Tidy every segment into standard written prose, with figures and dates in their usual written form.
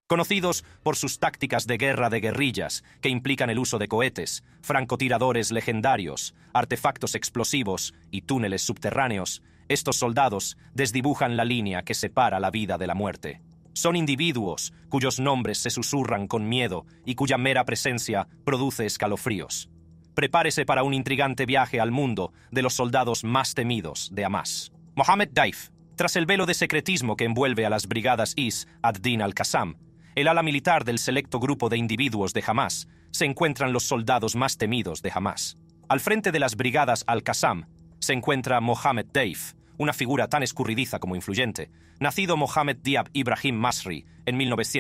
conocidos por sus tácticas de guerra de guerrillas que implican el uso de cohetes, francotiradores legendarios, artefactos explosivos y túneles subterráneos. Estos soldados desdibujan la línea que separa la vida de la muerte. Son individuos cuyos nombres se susurran con miedo y cuya mera presencia produce escalofríos. Prepárese para un intrigante viaje al mundo de los soldados más temidos de Hamás. Mohammed Daif. Tras el velo de secretismo que envuelve a las brigadas Izz ad-Din al-Qassam, el ala militar del selecto grupo de individuos de Hamás, se encuentran los soldados más temidos de Hamás. Al frente de las brigadas al-Qassam se encuentra Mohammed Daif, una figura tan escurridiza como influyente. Nacido Mohammed Diab Ibrahim Masri en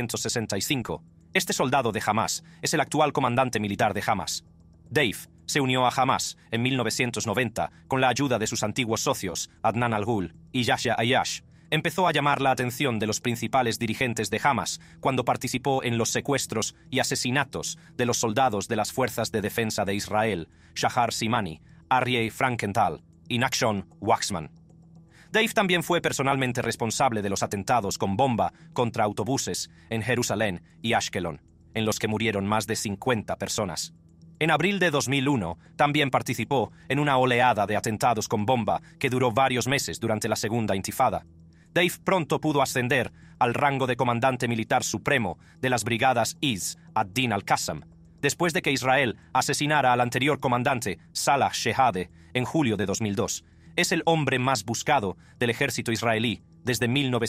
1965, este soldado de Hamás es el actual comandante militar de Hamás. Daif se unió a Hamás en 1990 con la ayuda de sus antiguos socios Adnan al-Ghul y Yahya Ayyash. Empezó a llamar la atención de los principales dirigentes de Hamás cuando participó en los secuestros y asesinatos de los soldados de las Fuerzas de Defensa de Israel, Shahar Simani, Aryeh Frankenthal y Nachshon Waxman. Daif también fue personalmente responsable de los atentados con bomba contra autobuses en Jerusalén y Ashkelon, en los que murieron más de 50 personas. En abril de 2001, también participó en una oleada de atentados con bomba que duró varios meses durante la Segunda Intifada. Daif pronto pudo ascender al rango de comandante militar supremo de las brigadas Izz ad-Din al-Qassam, después de que Israel asesinara al anterior comandante Salah Shehadeh en julio de 2002. Es el hombre más buscado del ejército israelí desde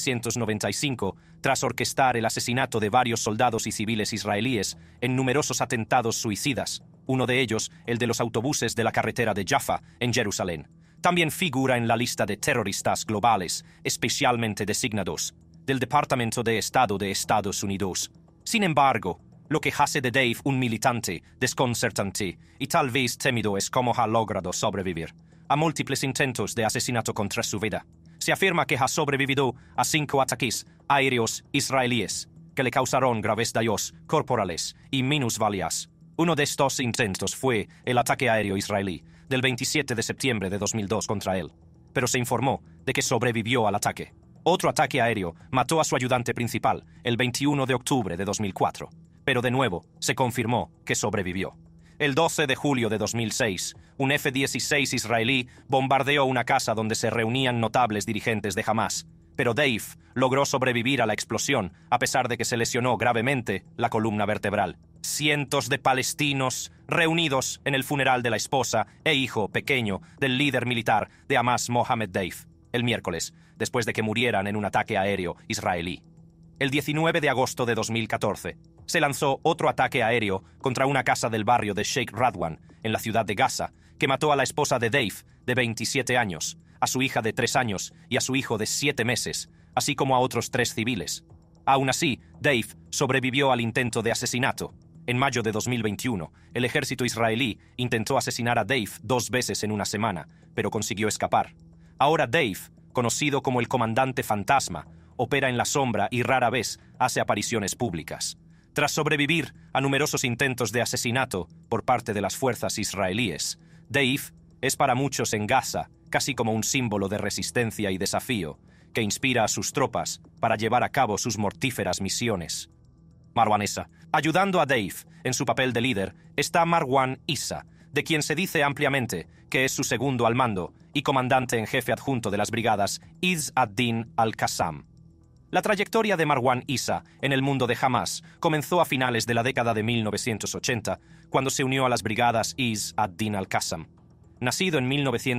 1995, tras orquestar el asesinato de varios soldados y civiles israelíes en numerosos atentados suicidas, uno de ellos el de los autobuses de la carretera de Jaffa en Jerusalén. También figura en la lista de terroristas globales, especialmente designados, del Departamento de Estado de Estados Unidos. Sin embargo, lo que hace de Daif un militante desconcertante y tal vez temido es cómo ha logrado sobrevivir a múltiples intentos de asesinato contra su vida. Se afirma que ha sobrevivido a 5 ataques aéreos israelíes que le causaron graves daños corporales y minusvalías. Uno de estos intentos fue el ataque aéreo israelí del 27 de septiembre de 2002 contra él, pero se informó de que sobrevivió al ataque. Otro ataque aéreo mató a su ayudante principal el 21 de octubre de 2004, pero de nuevo se confirmó que sobrevivió. El 12 de julio de 2006, un F-16 israelí bombardeó una casa donde se reunían notables dirigentes de Hamás, pero Daif logró sobrevivir a la explosión a pesar de que se lesionó gravemente la columna vertebral. Cientos de palestinos reunidos en el funeral de la esposa e hijo pequeño del líder militar de Hamás, Mohammed Daif, el miércoles, después de que murieran en un ataque aéreo israelí. El 19 de agosto de 2014, se lanzó otro ataque aéreo contra una casa del barrio de Sheikh Radwan, en la ciudad de Gaza, que mató a la esposa de Daif, de 27 años, a su hija de 3 años y a su hijo de 7 meses, así como a otros 3 civiles. Aún así, Daif sobrevivió al intento de asesinato. En mayo de 2021, el ejército israelí intentó asesinar a Daif 2 veces en una semana, pero consiguió escapar. Ahora Daif, conocido como el comandante fantasma, opera en la sombra y rara vez hace apariciones públicas. Tras sobrevivir a numerosos intentos de asesinato por parte de las fuerzas israelíes, Daif es para muchos en Gaza casi como un símbolo de resistencia y desafío que inspira a sus tropas para llevar a cabo sus mortíferas misiones. Marwan Issa. Ayudando a Daif en su papel de líder está Marwan Issa, de quien se dice ampliamente que es su segundo al mando y comandante en jefe adjunto de las brigadas Izz ad-Din al-Qassam. La trayectoria de Marwan Issa en el mundo de Hamás comenzó a finales de la década de 1980, cuando se unió a las brigadas Izz ad-Din al-Qassam. Nacido en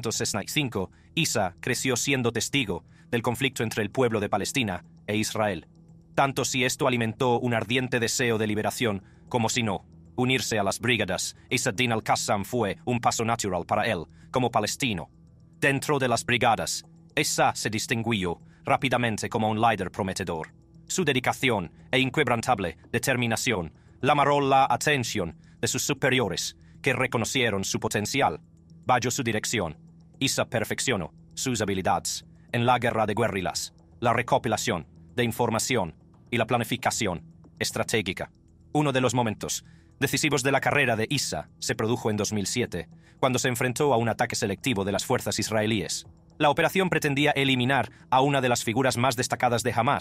1965, Issa creció siendo testigo del conflicto entre el pueblo de Palestina e Israel, tanto si esto alimentó un ardiente deseo de liberación como si no. Unirse a las brigadas Izz ad-Din al-Qassam fue un paso natural para él, como palestino. Dentro de las brigadas, Issa se distinguió rápidamente como un líder prometedor. Su dedicación e inquebrantable determinación llamaron la atención de sus superiores, que reconocieron su potencial. Bajo su dirección, Issa perfeccionó sus habilidades en la guerra de guerrillas, la recopilación de información y la planificación estratégica. Uno de los momentos decisivos de la carrera de Issa se produjo en 2007, cuando se enfrentó a un ataque selectivo de las fuerzas israelíes. La operación pretendía eliminar a una de las figuras más destacadas de Hamás,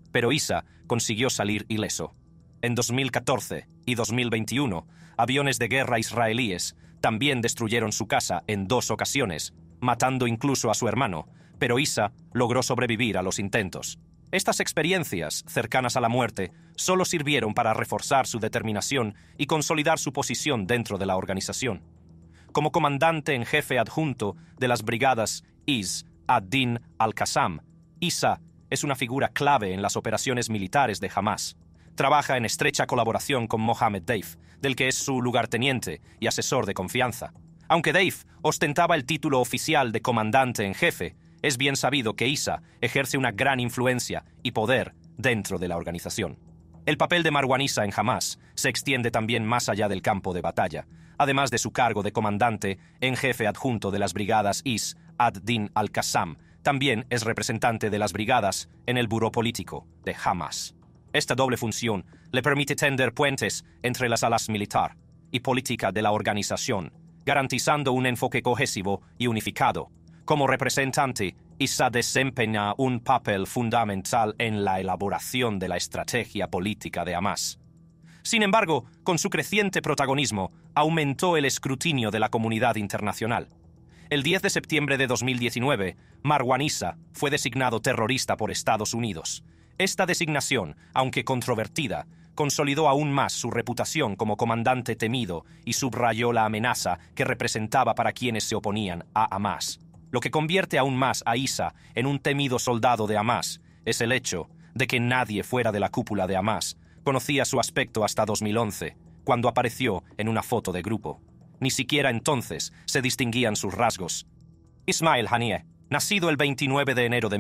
pero Issa consiguió salir ileso. En 2014 y 2021, aviones de guerra israelíes también destruyeron su casa en 2 ocasiones, matando incluso a su hermano, pero Issa logró sobrevivir a los intentos. Estas experiencias, cercanas a la muerte, solo sirvieron para reforzar su determinación y consolidar su posición dentro de la organización. Como comandante en jefe adjunto de las brigadas Izz ad-Din al-Qassam, Issa es una figura clave en las operaciones militares de Hamas. Trabaja en estrecha colaboración con Mohammed Deif, del que es su lugarteniente y asesor de confianza. Aunque Deif ostentaba el título oficial de comandante en jefe, es bien sabido que Issa ejerce una gran influencia y poder dentro de la organización. El papel de Marwan Issa en Hamas se extiende también más allá del campo de batalla, además de su cargo de comandante en jefe adjunto de las brigadas Izz ad-Din al-Qassam. También es representante de las brigadas en el buró político de Hamas. Esta doble función le permite tender puentes entre las alas militar y política de la organización, garantizando un enfoque cohesivo y unificado. Como representante, Issa desempeña un papel fundamental en la elaboración de la estrategia política de Hamas. Sin embargo, con su creciente protagonismo, aumentó el escrutinio de la comunidad internacional. El 10 de septiembre de 2019, Marwan Issa fue designado terrorista por Estados Unidos. Esta designación, aunque controvertida, consolidó aún más su reputación como comandante temido y subrayó la amenaza que representaba para quienes se oponían a Hamas. Lo que convierte aún más a Issa en un temido soldado de Hamas es el hecho de que nadie fuera de la cúpula de Hamas conocía su aspecto hasta 2011, cuando apareció en una foto de grupo. Ni siquiera entonces se distinguían sus rasgos. Ismail Haniyeh, nacido el 29 de enero de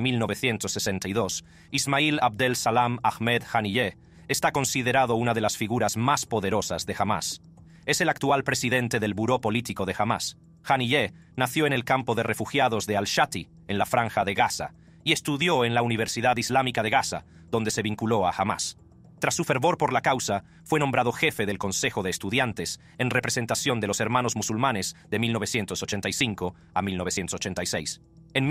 1962, Ismail Abdel Salam Ahmed Haniyeh está considerado una de las figuras más poderosas de Hamas. Es el actual presidente del buró político de Hamas. Haniyeh nació en el campo de refugiados de Al-Shati, en la Franja de Gaza, y estudió en la Universidad Islámica de Gaza, donde se vinculó a Hamas. Tras su fervor por la causa, fue nombrado jefe del Consejo de Estudiantes en representación de los Hermanos Musulmanes de 1985 a 1986. En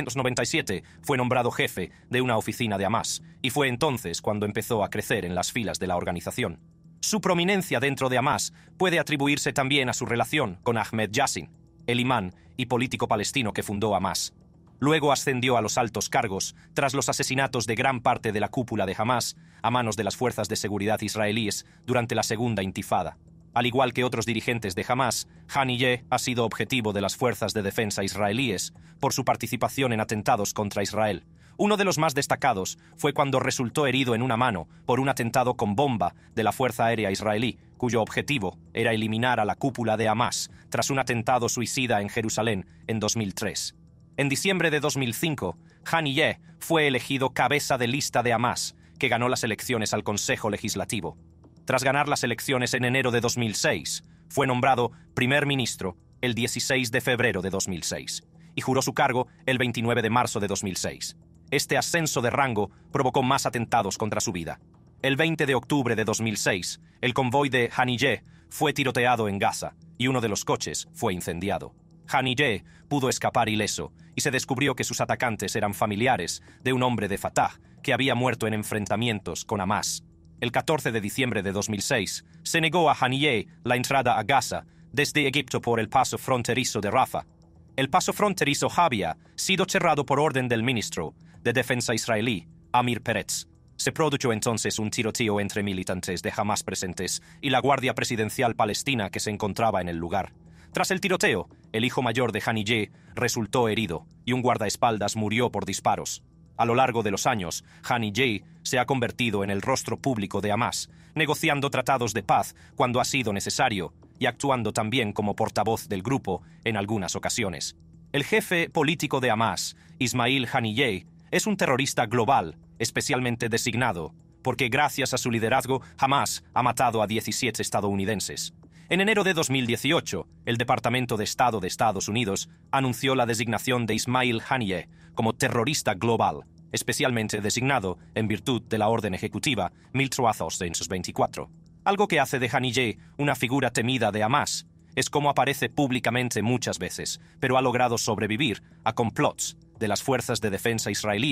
1997 fue nombrado jefe de una oficina de Hamas, y fue entonces cuando empezó a crecer en las filas de la organización. Su prominencia dentro de Hamas puede atribuirse también a su relación con Ahmed Yassin, el imán y político palestino que fundó Hamas. Luego ascendió a los altos cargos tras los asesinatos de gran parte de la cúpula de Hamas a manos de las fuerzas de seguridad israelíes durante la Segunda Intifada. Al igual que otros dirigentes de Hamas, Haniyeh ha sido objetivo de las fuerzas de defensa israelíes por su participación en atentados contra Israel. Uno de los más destacados fue cuando resultó herido en una mano por un atentado con bomba de la Fuerza Aérea Israelí, cuyo objetivo era eliminar a la cúpula de Hamas tras un atentado suicida en Jerusalén en 2003. En diciembre de 2005, Haniyeh fue elegido cabeza de lista de Hamas, que ganó las elecciones al Consejo Legislativo. Tras ganar las elecciones en enero de 2006, fue nombrado primer ministro el 16 de febrero de 2006 y juró su cargo el 29 de marzo de 2006. Este ascenso de rango provocó más atentados contra su vida. El 20 de octubre de 2006, el convoy de Haniyeh fue tiroteado en Gaza y uno de los coches fue incendiado. Haniyeh pudo escapar ileso y se descubrió que sus atacantes eran familiares de un hombre de Fatah que había muerto en enfrentamientos con Hamas. El 14 de diciembre de 2006, se negó a Haniyeh la entrada a Gaza desde Egipto por el paso fronterizo de Rafah. El paso fronterizo había sido cerrado por orden del ministro de Defensa israelí, Amir Peretz. Se produjo entonces un tiroteo entre militantes de Hamas presentes y la Guardia Presidencial Palestina que se encontraba en el lugar. Tras el tiroteo, el hijo mayor de Haniyeh resultó herido y un guardaespaldas murió por disparos. A lo largo de los años, Haniyeh se ha convertido en el rostro público de Hamas, negociando tratados de paz cuando ha sido necesario y actuando también como portavoz del grupo en algunas ocasiones. El jefe político de Hamas, Ismail Haniyeh, es un terrorista global, especialmente designado, porque gracias a su liderazgo, Hamas ha matado a 17 estadounidenses. En enero de 2018, el Departamento de Estado de Estados Unidos anunció la designación de Ismail Haniyeh como terrorista global, especialmente designado en virtud de la orden ejecutiva 1424. Algo que hace de Haniyeh una figura temida de Hamas. Es como aparece públicamente muchas veces, pero ha logrado sobrevivir a complots de las fuerzas de defensa israelíes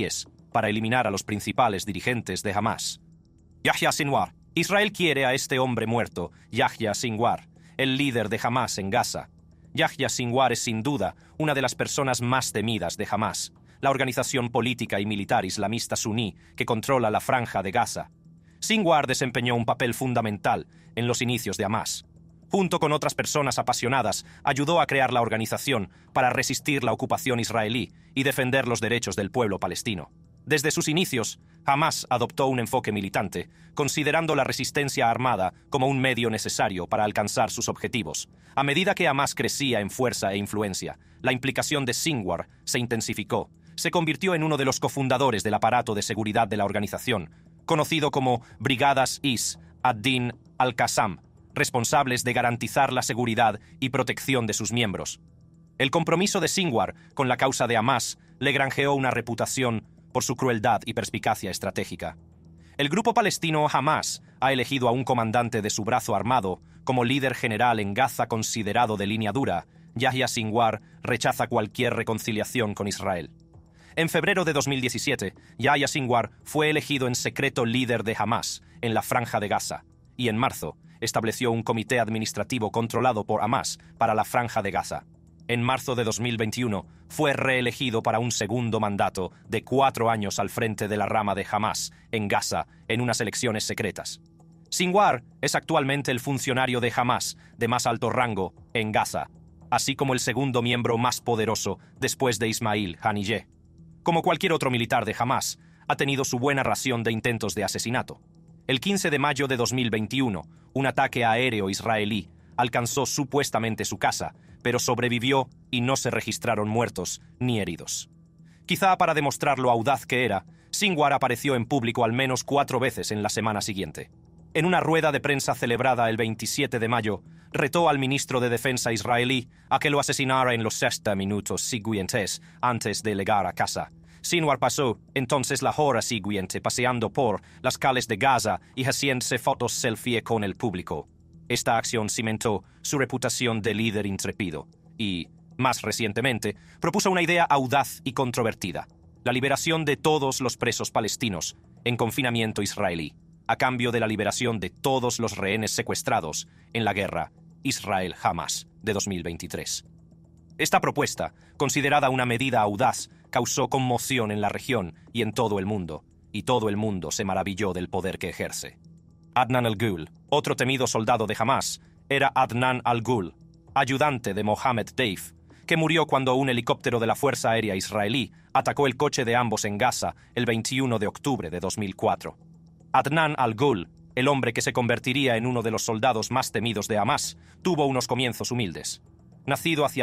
para eliminar a los principales dirigentes de Hamás. Yahya Sinwar. Israel quiere a este hombre muerto, Yahya Sinwar, el líder de Hamás en Gaza. Yahya Sinwar es sin duda una de las personas más temidas de Hamás, la organización política y militar islamista suní que controla la franja de Gaza. Sinwar desempeñó un papel fundamental en los inicios de Hamás. Junto con otras personas apasionadas, ayudó a crear la organización para resistir la ocupación israelí y defender los derechos del pueblo palestino. Desde sus inicios, Hamás adoptó un enfoque militante, considerando la resistencia armada como un medio necesario para alcanzar sus objetivos. A medida que Hamás crecía en fuerza e influencia, la implicación de Sinwar se intensificó. Se convirtió en uno de los cofundadores del aparato de seguridad de la organización, conocido como Brigadas Is ad-Din al-Qassam, responsables de garantizar la seguridad y protección de sus miembros. El compromiso de Sinwar con la causa de Hamás le granjeó una reputación por su crueldad y perspicacia estratégica. El grupo palestino Hamás ha elegido a un comandante de su brazo armado como líder general en Gaza considerado de línea dura. Yahya Sinwar rechaza cualquier reconciliación con Israel. En febrero de 2017, Yahya Sinwar fue elegido en secreto líder de Hamás en la franja de Gaza, y en marzo estableció un comité administrativo controlado por Hamás para la franja de Gaza. En marzo de 2021 fue reelegido para un segundo mandato de 4 años al frente de la rama de Hamás en Gaza en unas elecciones secretas. Sinwar es actualmente el funcionario de Hamás de más alto rango en Gaza, así como el segundo miembro más poderoso después de Ismail Haniyeh. Como cualquier otro militar de Hamás, ha tenido su buena ración de intentos de asesinato. El 15 de mayo de 2021, un ataque aéreo israelí alcanzó supuestamente su casa, pero sobrevivió y no se registraron muertos ni heridos. Quizá para demostrar lo audaz que era, Sinwar apareció en público al menos 4 veces en la semana siguiente. En una rueda de prensa celebrada el 27 de mayo, retó al ministro de Defensa israelí a que lo asesinara en los 60 minutos siguientes antes de llegar a casa. Sinwar pasó entonces la hora siguiente paseando por las calles de Gaza y haciéndose fotos selfie con el público. Esta acción cimentó su reputación de líder intrépido y, más recientemente, propuso una idea audaz y controvertida: la liberación de todos los presos palestinos en confinamiento israelí, a cambio de la liberación de todos los rehenes secuestrados en la guerra Israel-Hamás de 2023. Esta propuesta, considerada una medida audaz, causó conmoción en la región y en todo el mundo, y todo el mundo se maravilló del poder que ejerce. Adnan al-Ghul, otro temido soldado de Hamás, era Adnan al-Ghul, ayudante de Mohammed Deif, que murió cuando un helicóptero de la Fuerza Aérea israelí atacó el coche de ambos en Gaza el 21 de octubre de 2004. Adnan al-Ghul, el hombre que se convertiría en uno de los soldados más temidos de Hamás, tuvo unos comienzos humildes. Nacido hacia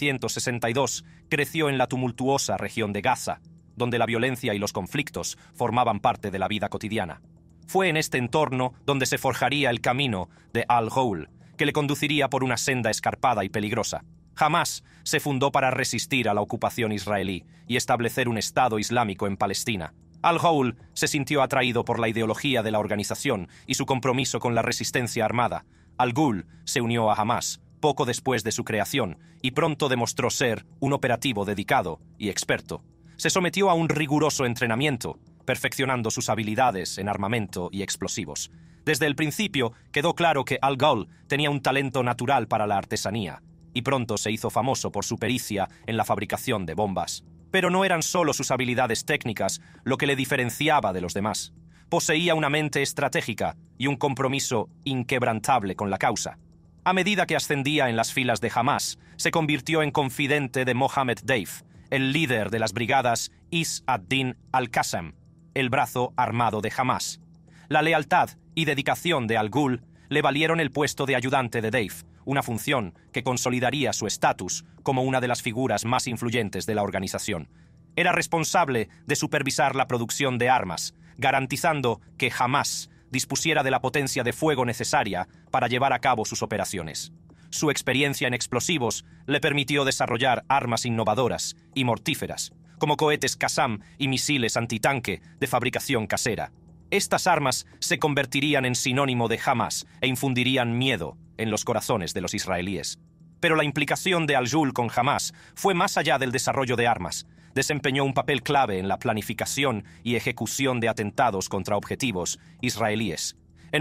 1962, creció en la tumultuosa región de Gaza, donde la violencia y los conflictos formaban parte de la vida cotidiana. Fue en este entorno donde se forjaría el camino de al-Ghul, que le conduciría por una senda escarpada y peligrosa. Hamás se fundó para resistir a la ocupación israelí y establecer un Estado islámico en Palestina. Al-Ghul se sintió atraído por la ideología de la organización y su compromiso con la resistencia armada. Al-Ghul se unió a Hamás poco después de su creación y pronto demostró ser un operativo dedicado y experto. Se sometió a un riguroso entrenamiento, perfeccionando sus habilidades en armamento y explosivos. Desde el principio quedó claro que Al-Ghul tenía un talento natural para la artesanía, y pronto se hizo famoso por su pericia en la fabricación de bombas. Pero no eran solo sus habilidades técnicas lo que le diferenciaba de los demás. Poseía una mente estratégica y un compromiso inquebrantable con la causa. A medida que ascendía en las filas de Hamás, se convirtió en confidente de Mohammed Deif, el líder de las brigadas Is ad-Din al-Qassam, el brazo armado de Hamás. La lealtad y dedicación de Al-Ghul le valieron el puesto de ayudante de Deif, una función que consolidaría su estatus como una de las figuras más influyentes de la organización. Era responsable de supervisar la producción de armas, garantizando que Hamás dispusiera de la potencia de fuego necesaria para llevar a cabo sus operaciones. Su experiencia en explosivos le permitió desarrollar armas innovadoras y mortíferas, como cohetes Qassam y misiles antitanque de fabricación casera. Estas armas se convertirían en sinónimo de Hamás e infundirían miedo en los corazones de los israelíes. Pero la implicación de Al-Ghul con Hamás fue más allá del desarrollo de armas. desempeñó un papel clave en la planificación y ejecución de atentados contra objetivos israelíes. En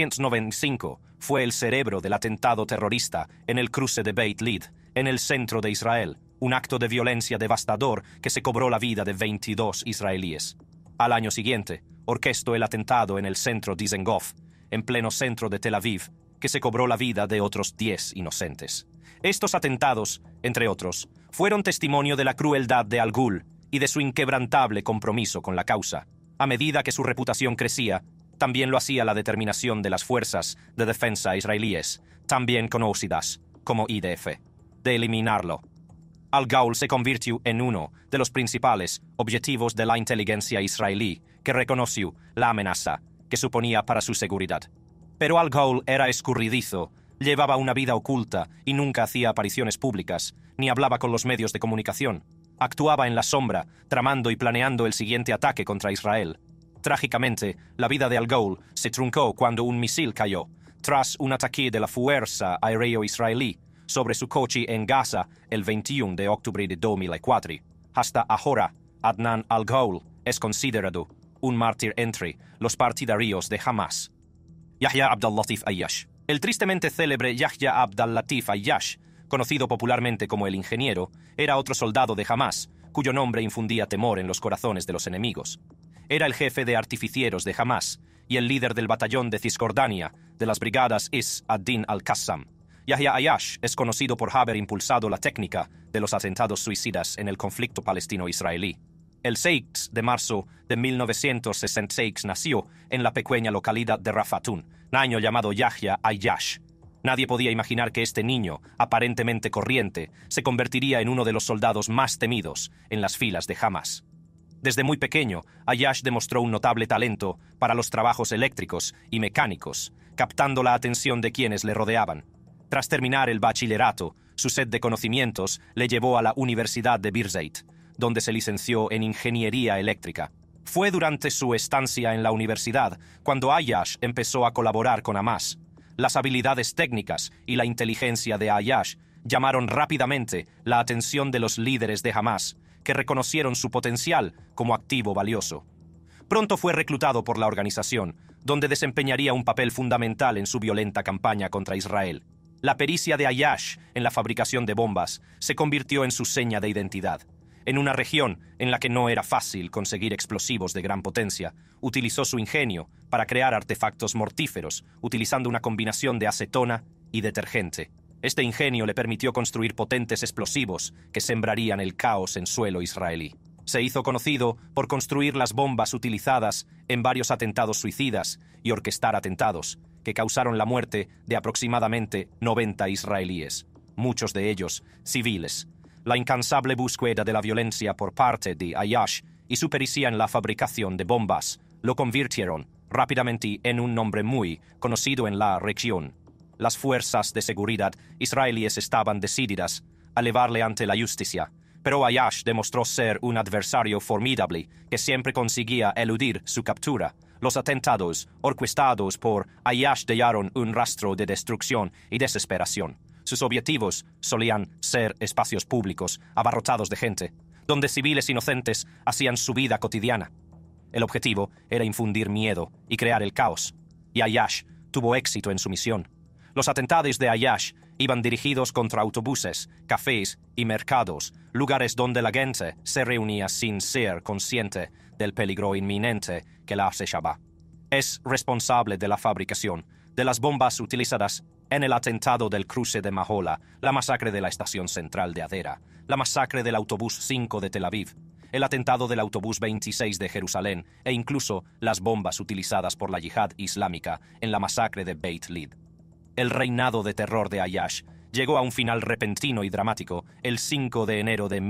1995 fue el cerebro del atentado terrorista en el cruce de Beit Lid, en el centro de Israel, un acto de violencia devastador que se cobró la vida de 22 israelíes. Al año siguiente, orquestó el atentado en el centro Dizengoff, en pleno centro de Tel Aviv, que se cobró la vida de otros 10 inocentes. Estos atentados, entre otros, fueron testimonio de la crueldad de Al-Ghul y de su inquebrantable compromiso con la causa. A medida que su reputación crecía, también lo hacía la determinación de las fuerzas de defensa israelíes, también conocidas como IDF, de eliminarlo. Al-Ghul se convirtió en uno de los principales objetivos de la inteligencia israelí, que reconoció la amenaza que suponía para su seguridad. Pero Al-Ghul era escurridizo, llevaba una vida oculta y nunca hacía apariciones públicas, ni hablaba con los medios de comunicación. Actuaba en la sombra, tramando y planeando el siguiente ataque contra Israel. Trágicamente, la vida de Al-Ghul se truncó cuando un misil cayó, tras un ataque de la Fuerza Aérea Israelí sobre su coche en Gaza el 21 de octubre de 2004. Hasta ahora, Adnan Al-Ghul es considerado un mártir entre los partidarios de Hamas. Yahya Abdel-Latif Ayyash. El tristemente célebre Yahya Abdel-Latif Ayyash, conocido popularmente como el ingeniero, era otro soldado de Hamas, cuyo nombre infundía temor en los corazones de los enemigos. Era el jefe de artificieros de Hamas y el líder del batallón de Cisjordania de las brigadas Is ad-Din al-Qassam. Yahya Ayyash es conocido por haber impulsado la técnica de los atentados suicidas en el conflicto palestino-israelí. El 6 de marzo de 1966 nació en la pequeña localidad de Rafatun, año llamado Yahya Ayyash. Nadie podía imaginar que este niño, aparentemente corriente, se convertiría en uno de los soldados más temidos en las filas de Hamas. Desde muy pequeño, Ayyash demostró un notable talento para los trabajos eléctricos y mecánicos, captando la atención de quienes le rodeaban. Tras terminar el bachillerato, su sed de conocimientos le llevó a la Universidad de Birzeit, donde se licenció en Ingeniería Eléctrica. Fue durante su estancia en la universidad cuando Ayyash empezó a colaborar con Hamas. Las habilidades técnicas y la inteligencia de Ayyash llamaron rápidamente la atención de los líderes de Hamas, que reconocieron su potencial como activo valioso. Pronto fue reclutado por la organización, donde desempeñaría un papel fundamental en su violenta campaña contra Israel. La pericia de Ayyash en la fabricación de bombas se convirtió en su seña de identidad. En una región en la que no era fácil conseguir explosivos de gran potencia, utilizó su ingenio para crear artefactos mortíferos, utilizando una combinación de acetona y detergente. Este ingenio le permitió construir potentes explosivos que sembrarían el caos en suelo israelí. Se hizo conocido por construir las bombas utilizadas en varios atentados suicidas y orquestar atentados, que causaron la muerte de aproximadamente 90 israelíes, muchos de ellos civiles. La incansable búsqueda de la violencia por parte de Ayyash y su pericia en la fabricación de bombas lo convirtieron rápidamente en un nombre muy conocido en la región. Las fuerzas de seguridad israelíes estaban decididas a llevarle ante la justicia, pero Ayyash demostró ser un adversario formidable que siempre conseguía eludir su captura. Los atentados orquestados por Ayyash dejaron un rastro de destrucción y desesperación. Sus objetivos solían ser espacios públicos abarrotados de gente, donde civiles inocentes hacían su vida cotidiana. El objetivo era infundir miedo y crear el caos, y Ayyash tuvo éxito en su misión. Los atentados de Ayyash iban dirigidos contra autobuses, cafés y mercados, lugares donde la gente se reunía sin ser consciente del peligro inminente que la acechaba. Es responsable de la fabricación de las bombas utilizadas en el atentado del cruce de Mahola, la masacre de la estación central de Adera, la masacre del autobús 5 de Tel Aviv, el atentado del autobús 26 de Jerusalén e incluso las bombas utilizadas por la yihad islámica en la masacre de Beit Lid. El reinado de terror de Ayyash llegó a un final repentino y dramático el 5 de enero de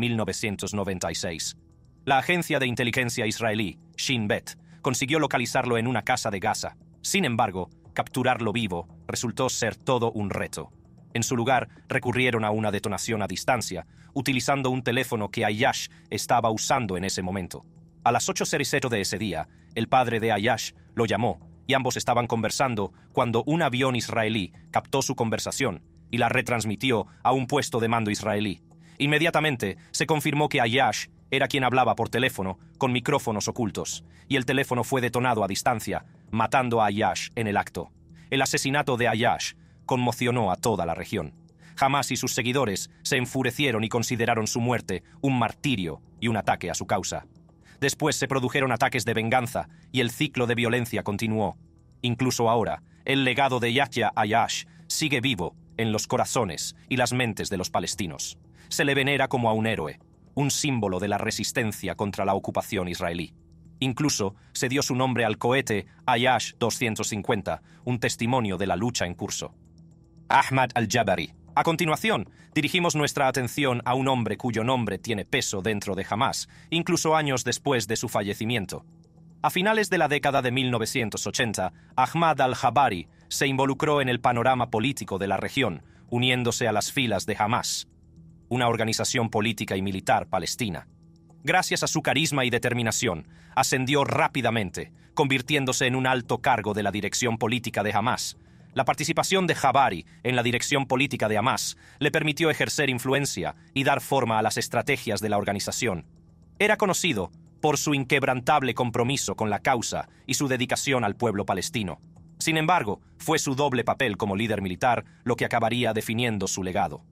1996. La agencia de inteligencia israelí, Shin Bet, consiguió localizarlo en una casa de Gaza. Sin embargo, capturarlo vivo resultó ser todo un reto. En su lugar, recurrieron a una detonación a distancia, utilizando un teléfono que Ayyash estaba usando en ese momento. A las 8:00 de ese día, el padre de Ayyash lo llamó y ambos estaban conversando cuando un avión israelí captó su conversación y la retransmitió a un puesto de mando israelí. Inmediatamente se confirmó que Ayyash era quien hablaba por teléfono con micrófonos ocultos, y el teléfono fue detonado a distancia, matando a Ayyash en el acto. El asesinato de Ayyash conmocionó a toda la región. Hamás y sus seguidores se enfurecieron y consideraron su muerte un martirio y un ataque a su causa. Después se produjeron ataques de venganza y el ciclo de violencia continuó. Incluso ahora, el legado de Yahya Ayyash sigue vivo en los corazones y las mentes de los palestinos. Se le venera como a un héroe, un símbolo de la resistencia contra la ocupación israelí. Incluso se dio su nombre al cohete Ayyash 250, un testimonio de la lucha en curso. Ahmad al-Jabari. A continuación, dirigimos nuestra atención a un hombre cuyo nombre tiene peso dentro de Hamás, incluso años después de su fallecimiento. A finales de la década de 1980, Ahmad al-Jabari se involucró en el panorama político de la región, uniéndose a las filas de Hamás, una organización política y militar palestina. Gracias a su carisma y determinación, ascendió rápidamente, convirtiéndose en un alto cargo de la dirección política de Hamás. La participación de Jabari en la dirección política de Hamás le permitió ejercer influencia y dar forma a las estrategias de la organización. Era conocido por su inquebrantable compromiso con la causa y su dedicación al pueblo palestino. Sin embargo, fue su doble papel como líder militar lo que acabaría definiendo su legado.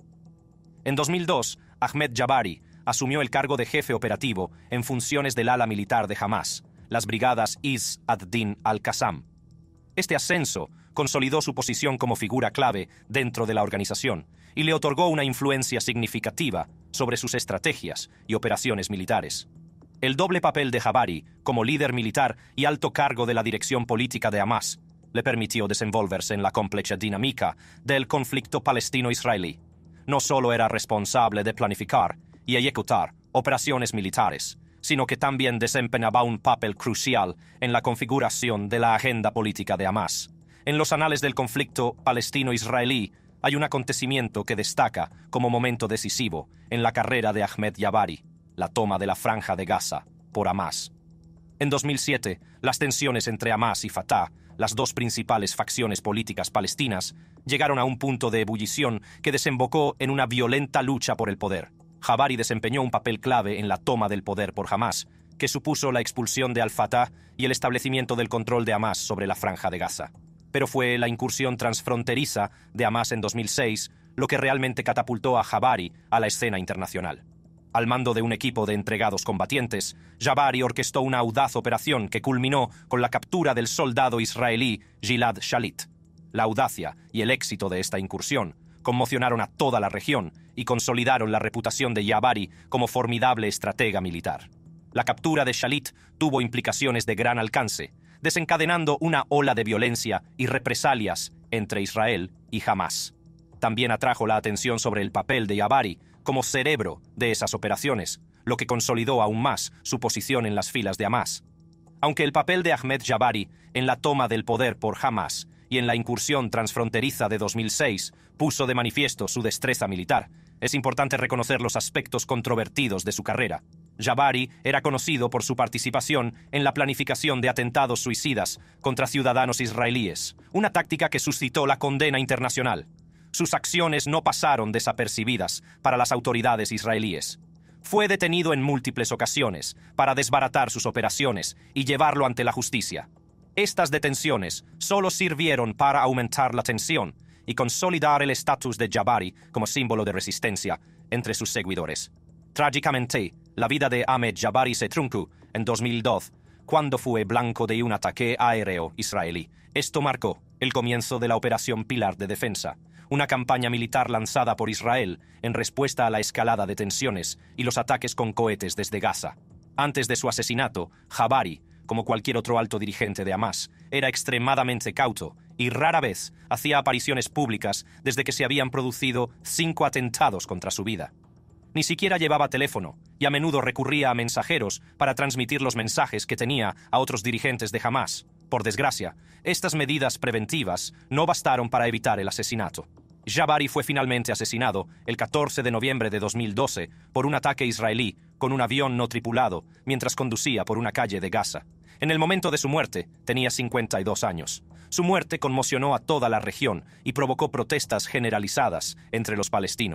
En 2002, Ahmed Jabari asumió el cargo de jefe operativo en funciones del ala militar de Hamás, las brigadas Izz ad-Din al-Qassam. Este ascenso consolidó su posición como figura clave dentro de la organización y le otorgó una influencia significativa sobre sus estrategias y operaciones militares. El doble papel de Jabari como líder militar y alto cargo de la dirección política de Hamás le permitió desenvolverse en la compleja dinámica del conflicto palestino-israelí. No solo era responsable de planificar y ejecutar operaciones militares, sino que también desempeñaba un papel crucial en la configuración de la agenda política de Hamás. En los anales del conflicto palestino-israelí hay un acontecimiento que destaca como momento decisivo en la carrera de Ahmed Jabari, la toma de la Franja de Gaza por Hamás. En 2007, las tensiones entre Hamás y Fatah, las dos principales facciones políticas palestinas, llegaron a un punto de ebullición que desembocó en una violenta lucha por el poder. Jabari desempeñó un papel clave en la toma del poder por Hamás, que supuso la expulsión de al-Fatah y el establecimiento del control de Hamás sobre la Franja de Gaza. Pero fue la incursión transfronteriza de Hamás en 2006 lo que realmente catapultó a Jabari a la escena internacional. Al mando de un equipo de entregados combatientes, Jabari orquestó una audaz operación que culminó con la captura del soldado israelí Gilad Shalit. La audacia y el éxito de esta incursión conmocionaron a toda la región y consolidaron la reputación de Jabari como formidable estratega militar. La captura de Shalit tuvo implicaciones de gran alcance, desencadenando una ola de violencia y represalias entre Israel y Hamás. También atrajo la atención sobre el papel de Jabari como cerebro de esas operaciones, lo que consolidó aún más su posición en las filas de Hamás. Aunque el papel de Ahmed Jabari en la toma del poder por Hamás y en la incursión transfronteriza de 2006 puso de manifiesto su destreza militar, es importante reconocer los aspectos controvertidos de su carrera. Jabari era conocido por su participación en la planificación de atentados suicidas contra ciudadanos israelíes, una táctica que suscitó la condena internacional. Sus acciones no pasaron desapercibidas para las autoridades israelíes. Fue detenido en múltiples ocasiones para desbaratar sus operaciones y llevarlo ante la justicia. Estas detenciones solo sirvieron para aumentar la tensión y consolidar el estatus de Jabari como símbolo de resistencia entre sus seguidores. Trágicamente, la vida de Ahmed Jabari se truncó en 2002, cuando fue blanco de un ataque aéreo israelí. Esto marcó el comienzo de la Operación Pilar de Defensa, una campaña militar lanzada por Israel en respuesta a la escalada de tensiones y los ataques con cohetes desde Gaza. Antes de su asesinato, Jabari, como cualquier otro alto dirigente de Hamás, era extremadamente cauto y rara vez hacía apariciones públicas desde que se habían producido 5 atentados contra su vida. Ni siquiera llevaba teléfono y a menudo recurría a mensajeros para transmitir los mensajes que tenía a otros dirigentes de Hamás. Por desgracia, estas medidas preventivas no bastaron para evitar el asesinato. Jabari fue finalmente asesinado el 14 de noviembre de 2012 por un ataque israelí con un avión no tripulado mientras conducía por una calle de Gaza. En el momento de su muerte, tenía 52 años. Su muerte conmocionó a toda la región y provocó protestas generalizadas entre los palestinos.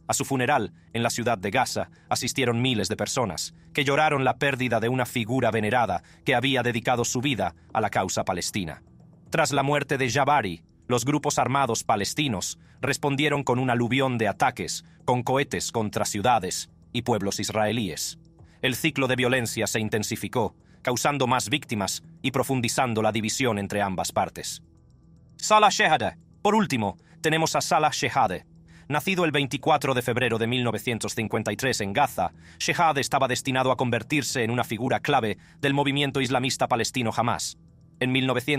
A su funeral, en la ciudad de Gaza, asistieron miles de personas, que lloraron la pérdida de una figura venerada que había dedicado su vida a la causa palestina. Tras la muerte de Jabari, los grupos armados palestinos respondieron con un aluvión de ataques, con cohetes contra ciudades y pueblos israelíes. El ciclo de violencia se intensificó, causando más víctimas y profundizando la división entre ambas partes. Salah Shehadeh. Por último, tenemos a Salah Shehadeh. Nacido el 24 de febrero de 1953 en Gaza, Shehadeh estaba destinado a convertirse en una figura clave del movimiento islamista palestino Hamás. En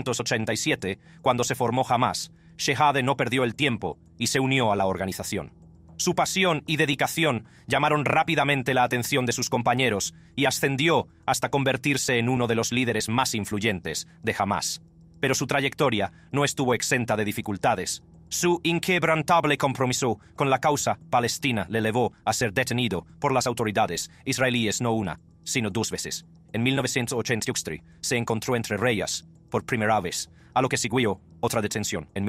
1987, cuando se formó Hamás, Shehadeh no perdió el tiempo y se unió a la organización. Su pasión y dedicación llamaron rápidamente la atención de sus compañeros y ascendió hasta convertirse en uno de los líderes más influyentes de Hamás. Pero su trayectoria no estuvo exenta de dificultades. Su inquebrantable compromiso con la causa palestina le llevó a ser detenido por las autoridades israelíes no una, sino dos veces. En 1983 se encontró entre rejas por primera vez, a lo que siguió otra detención en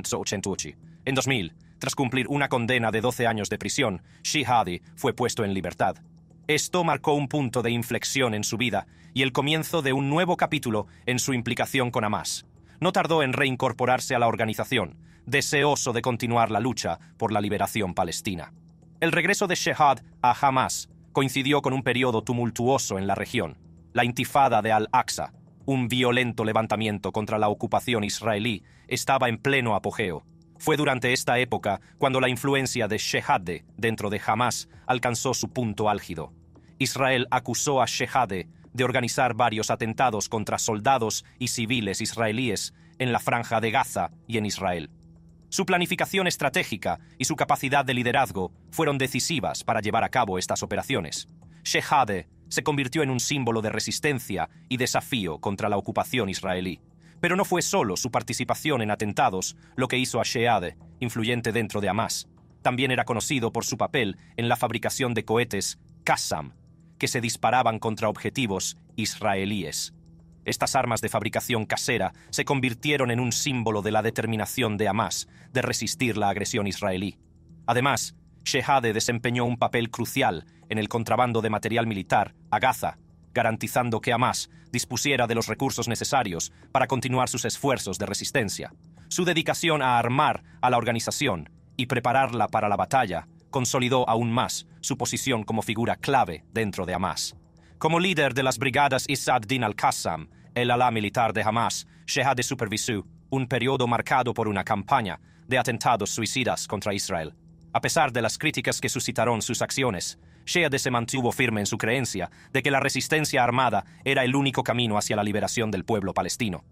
1988. En 2000, tras cumplir una condena de 12 años de prisión, Shehadeh fue puesto en libertad. Esto marcó un punto de inflexión en su vida y el comienzo de un nuevo capítulo en su implicación con Hamás. No tardó en reincorporarse a la organización, deseoso de continuar la lucha por la liberación palestina. El regreso de Shehadeh a Hamás coincidió con un periodo tumultuoso en la región, la Intifada de Al-Aqsa, un violento levantamiento contra la ocupación israelí, estaba en pleno apogeo. Fue durante esta época cuando la influencia de Shehadeh dentro de Hamás alcanzó su punto álgido. Israel acusó a Shehadeh de organizar varios atentados contra soldados y civiles israelíes en la Franja de Gaza y en Israel. Su planificación estratégica y su capacidad de liderazgo fueron decisivas para llevar a cabo estas operaciones. Shehadeh se convirtió en un símbolo de resistencia y desafío contra la ocupación israelí. Pero no fue solo su participación en atentados lo que hizo a Shehadeh influyente dentro de Hamás. También era conocido por su papel en la fabricación de cohetes Qassam, que se disparaban contra objetivos israelíes. Estas armas de fabricación casera se convirtieron en un símbolo de la determinación de Hamás de resistir la agresión israelí. Además, Shehadeh desempeñó un papel crucial en el contrabando de material militar a Gaza, garantizando que Hamás dispusiera de los recursos necesarios para continuar sus esfuerzos de resistencia. Su dedicación a armar a la organización y prepararla para la batalla consolidó aún más su posición como figura clave dentro de Hamás. Como líder de las brigadas Izz ad-Din al-Qassam, el ala militar de Hamás, Shehadeh supervisó un periodo marcado por una campaña de atentados suicidas contra Israel. A pesar de las críticas que suscitaron sus acciones, Shehadeh se mantuvo firme en su creencia de que la resistencia armada era el único camino hacia la liberación del pueblo palestino.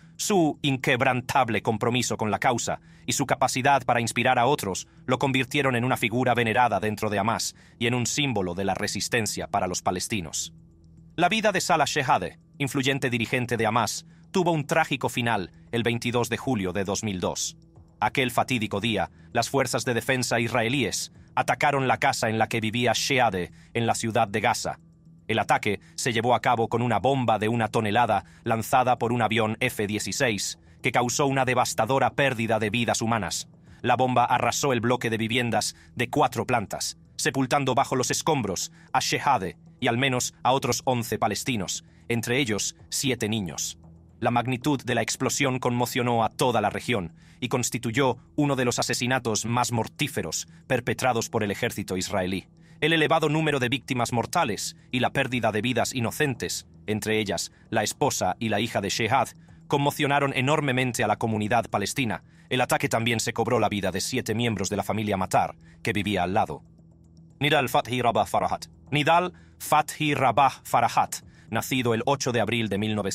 Su inquebrantable compromiso con la causa y su capacidad para inspirar a otros lo convirtieron en una figura venerada dentro de Hamás y en un símbolo de la resistencia para los palestinos. La vida de Salah Shehadeh, influyente dirigente de Hamás, tuvo un trágico final el 22 de julio de 2002. Aquel fatídico día, las fuerzas de defensa israelíes atacaron la casa en la que vivía Shehadeh en la ciudad de Gaza. El ataque se llevó a cabo con una bomba de 1 tonelada lanzada por un avión F-16, que causó una devastadora pérdida de vidas humanas. La bomba arrasó el bloque de viviendas de 4 plantas, sepultando bajo los escombros a Shehadeh y al menos a otros 11 palestinos, entre ellos 7 niños. La magnitud de la explosión conmocionó a toda la región y constituyó uno de los asesinatos más mortíferos perpetrados por el ejército israelí. El elevado número de víctimas mortales y la pérdida de vidas inocentes, entre ellas la esposa y la hija de Shehadeh, conmocionaron enormemente a la comunidad palestina. El ataque también se cobró la vida de 7 miembros de la familia Matar, que vivía al lado. Nidal Fathi Rabah Farahat. Nidal Fathi Rabah Farahat, nacido el 8 de abril de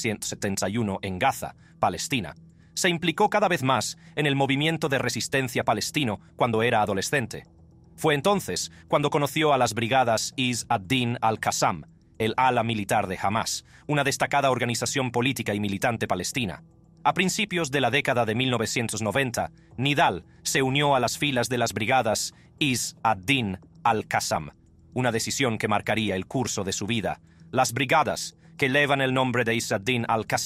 1971 en Gaza, Palestina, se implicó cada vez más en el movimiento de resistencia palestino cuando era adolescente. Fue entonces cuando conoció a las brigadas Izz ad-Din al-Qassam, el ala militar de Hamás, una destacada organización política y militante palestina. A principios de la década de 1990, Nidal se unió a las filas de las brigadas Izz ad-Din al-Qassam, una decisión que marcaría el curso de su vida. Las brigadas, que llevan el nombre de Izz ad-Din al-Qassam,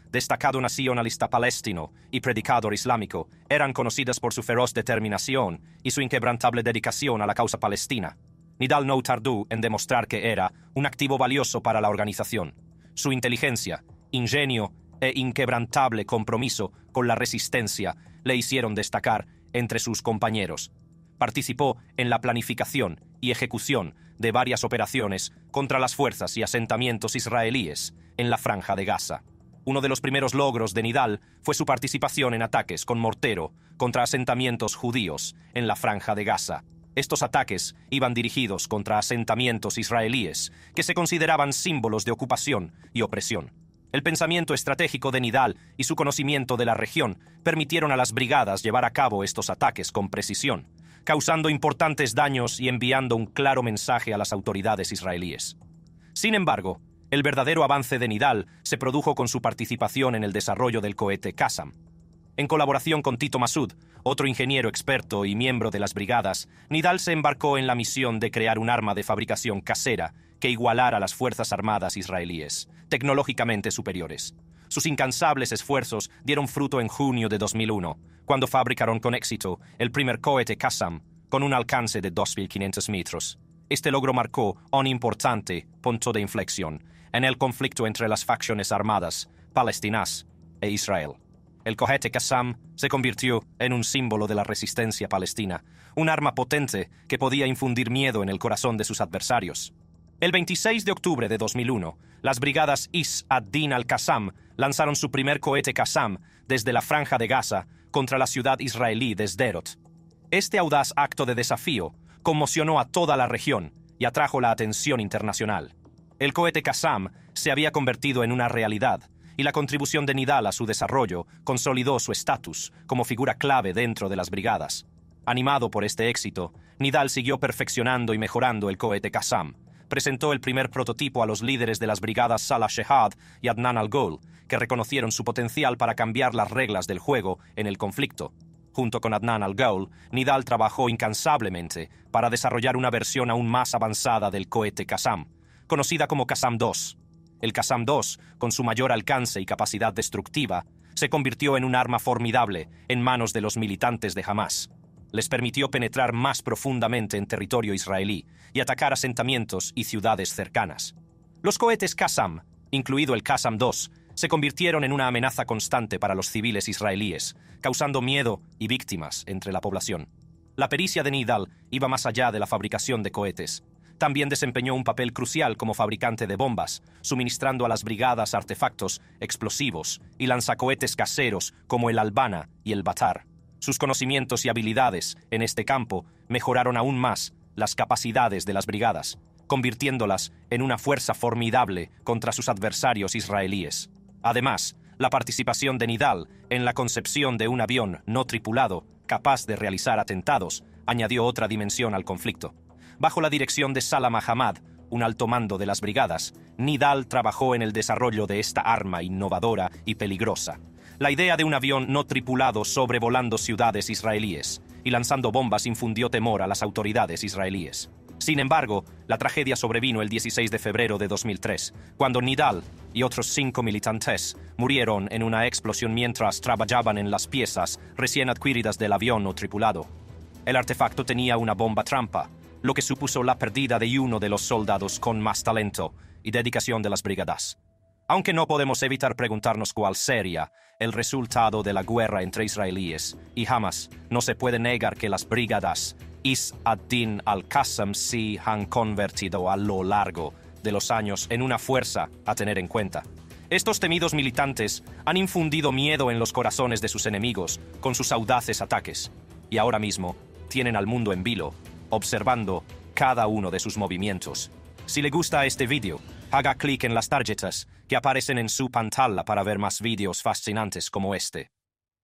destacado nacionalista palestino y predicador islámico, eran conocidas por su feroz determinación y su inquebrantable dedicación a la causa palestina. Nidal no tardó en demostrar que era un activo valioso para la organización. Su inteligencia, ingenio e inquebrantable compromiso con la resistencia le hicieron destacar entre sus compañeros. Participó en la planificación y ejecución de varias operaciones contra las fuerzas y asentamientos israelíes en la Franja de Gaza. Uno de los primeros logros de Nidal fue su participación en ataques con mortero contra asentamientos judíos en la Franja de Gaza. Estos ataques iban dirigidos contra asentamientos israelíes que se consideraban símbolos de ocupación y opresión. El pensamiento estratégico de Nidal y su conocimiento de la región permitieron a las brigadas llevar a cabo estos ataques con precisión, causando importantes daños y enviando un claro mensaje a las autoridades israelíes. Sin embargo, el verdadero avance de Nidal se produjo con su participación en el desarrollo del cohete Qassam. En colaboración con Tito Masud, otro ingeniero experto y miembro de las brigadas, Nidal se embarcó en la misión de crear un arma de fabricación casera que igualara a las fuerzas armadas israelíes, tecnológicamente superiores. Sus incansables esfuerzos dieron fruto en junio de 2001, cuando fabricaron con éxito el primer cohete Qassam, con un alcance de 2.500 metros. Este logro marcó un importante punto de inflexión en el conflicto entre las facciones armadas palestinas e Israel. El cohete Qassam se convirtió en un símbolo de la resistencia palestina, un arma potente que podía infundir miedo en el corazón de sus adversarios. El 26 de octubre de 2001, las brigadas Izz ad-Din al-Qassam lanzaron su primer cohete Qassam desde la Franja de Gaza contra la ciudad israelí de Sderot. Este audaz acto de desafío conmocionó a toda la región y atrajo la atención internacional. El cohete Qassam se había convertido en una realidad, y la contribución de Nidal a su desarrollo consolidó su estatus como figura clave dentro de las brigadas. Animado por este éxito, Nidal siguió perfeccionando y mejorando el cohete Qassam. Presentó el primer prototipo a los líderes de las brigadas Salah Shehad y Adnan al-Ghul, que reconocieron su potencial para cambiar las reglas del juego en el conflicto. Junto con Adnan al-Ghul, Nidal trabajó incansablemente para desarrollar una versión aún más avanzada del cohete Qassam, conocida como Qassam-2. El Qassam-2, con su mayor alcance y capacidad destructiva, se convirtió en un arma formidable en manos de los militantes de Hamás. Les permitió penetrar más profundamente en territorio israelí y atacar asentamientos y ciudades cercanas. Los cohetes Qassam, incluido el Qassam-2, se convirtieron en una amenaza constante para los civiles israelíes, causando miedo y víctimas entre la población. La pericia de Nidal iba más allá de la fabricación de cohetes. También desempeñó un papel crucial como fabricante de bombas, suministrando a las brigadas artefactos explosivos y lanzacohetes caseros como el Al-Bana y el Batar. Sus conocimientos y habilidades en este campo mejoraron aún más las capacidades de las brigadas, convirtiéndolas en una fuerza formidable contra sus adversarios israelíes. Además, la participación de Nidal en la concepción de un avión no tripulado capaz de realizar atentados añadió otra dimensión al conflicto. Bajo la dirección de Salam Ahmad, un alto mando de las brigadas, Nidal trabajó en el desarrollo de esta arma innovadora y peligrosa. La idea de un avión no tripulado sobrevolando ciudades israelíes y lanzando bombas infundió temor a las autoridades israelíes. Sin embargo, la tragedia sobrevino el 16 de febrero de 2003, cuando Nidal y otros 5 militantes murieron en una explosión mientras trabajaban en las piezas recién adquiridas del avión no tripulado. El artefacto tenía una bomba trampa, lo que supuso la pérdida de uno de los soldados con más talento y dedicación de las brigadas. Aunque no podemos evitar preguntarnos cuál sería el resultado de la guerra entre israelíes y Hamas, no se puede negar que las brigadas Izz ad-Din al-Qassam se han convertido a lo largo de los años en una fuerza a tener en cuenta. Estos temidos militantes han infundido miedo en los corazones de sus enemigos con sus audaces ataques, y ahora mismo tienen al mundo en vilo, observando cada uno de sus movimientos. Si le gusta este vídeo, haga clic en las tarjetas que aparecen en su pantalla para ver más vídeos fascinantes como este.